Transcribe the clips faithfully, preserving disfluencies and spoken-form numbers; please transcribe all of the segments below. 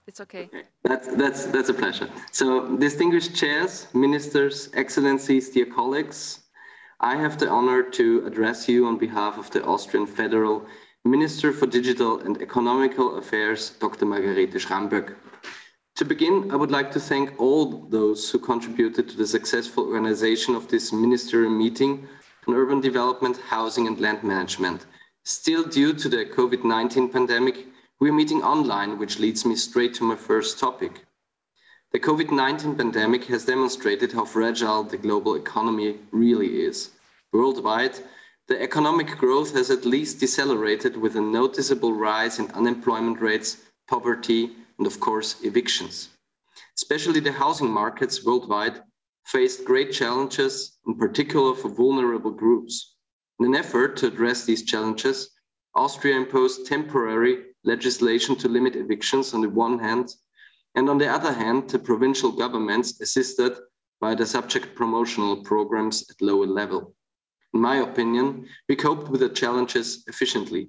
It's okay. That's, that's, that's a pleasure. So, distinguished chairs, ministers, excellencies, dear colleagues, I have the honor to address you on behalf of the Austrian Federal Minister for Digital and Economical Affairs, Doctor Margarete Schramböck. To begin, I would like to thank all those who contributed to the successful organization of this ministerial meeting on urban development, housing and land management. Still, due to the COVID nineteen pandemic, we are meeting online, which leads me straight to my first topic. The COVID nineteen pandemic has demonstrated how fragile the global economy really is. Worldwide, the economic growth has at least decelerated with a noticeable rise in unemployment rates, poverty, and of course, evictions. Especially the housing markets worldwide faced great challenges, in particular for vulnerable groups. In an effort to address these challenges, Austria imposed temporary legislation to limit evictions on the one hand, and on the other hand, the provincial governments assisted by the subject promotional programs at lower level. In my opinion, we coped with the challenges efficiently.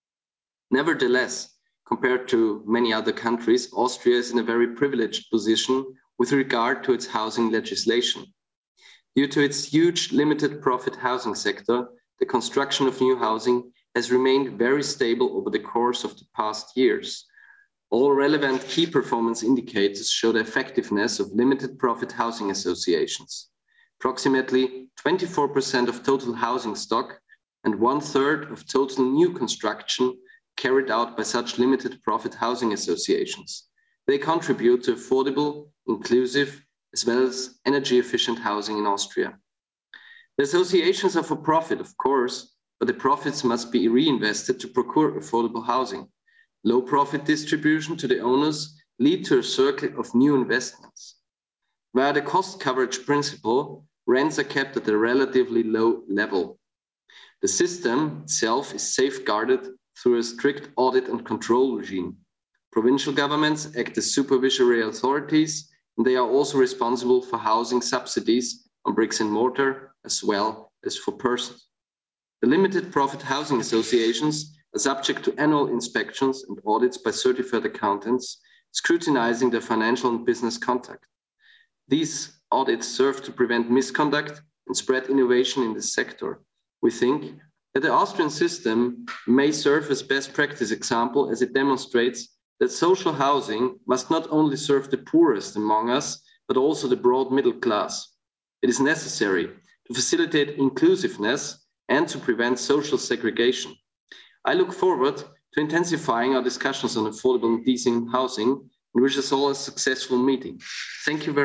Nevertheless, compared to many other countries, Austria is in a very privileged position with regard to its housing legislation. Due to its huge limited profit housing sector, the construction of new housing has remained very stable over the course of the past years. All relevant key performance indicators show the effectiveness of limited profit housing associations. Approximately twenty-four percent of total housing stock and one third of total new construction carried out by such limited profit housing associations. They contribute to affordable, inclusive, as well as energy efficient housing in Austria. The associations are for profit, of course, but the profits must be reinvested to procure affordable housing. Low profit distribution to the owners lead to a circle of new investments. Via the cost coverage principle, rents are kept at a relatively low level. The system itself is safeguarded through a strict audit and control regime. Provincial governments act as supervisory authorities, and they are also responsible for housing subsidies on bricks and mortar as well as for persons. The limited profit housing associations are subject to annual inspections and audits by certified accountants, scrutinizing their financial and business conduct. These audits serve to prevent misconduct and spread innovation in this sector. We think that the Austrian system may serve as best practice example as it demonstrates that social housing must not only serve the poorest among us, but also the broad middle class. It is necessary to facilitate inclusiveness and to prevent social segregation. I look forward to intensifying our discussions on affordable and decent housing and wish us all a successful meeting. Thank you very much.